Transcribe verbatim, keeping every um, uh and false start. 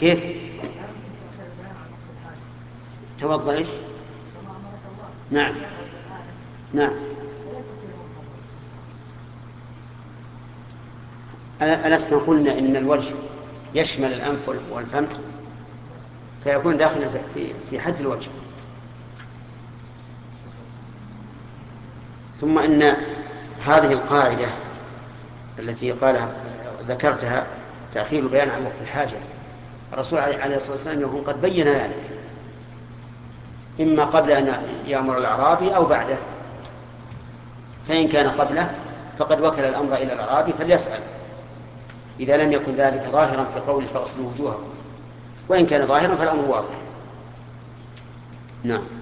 كيف؟ توضأ إيش؟ نعم نعم. ألسنا قلنا إن الوجه يشمل الأنف والفم فيكون داخلا في في حد الوجه. ثم إن هذه القاعدة التي قالها ذكرتها تأخير البيان عن وقت الحاجة، الرسول عليه الصلاة والسلام يكون قد بين ذلك إما قبل أن يأمر الأعرابي أو بعده، فإن كان قبله فقد وكل الأمر إلى الأعرابي فليسأل إذا لم يكن ذلك ظاهرا في قول فاغسلوا وجوهكم، وإن كان ظاهرا فالأمر واضح. نعم.